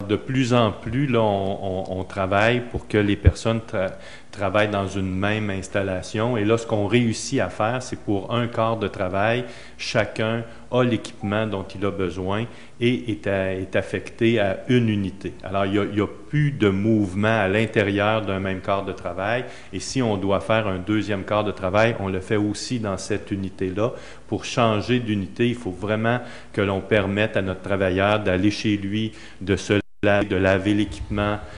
de plus en plus, là, on travaille pour que les personnes travaillent dans une même installation. Et là, ce qu'on réussit à faire, c'est pour un quart de travail, chacun a l'équipement dont il a besoin et est affecté à une unité. Alors, il y a plus de mouvement à l'intérieur d'un même quart de travail. Et si on doit faire un deuxième quart de travail, on le fait aussi dans cette unité-là. Pour changer d'unité, il faut vraiment que l'on permette à notre travailleur d'aller chez lui, de se laver, de laver l'équipement,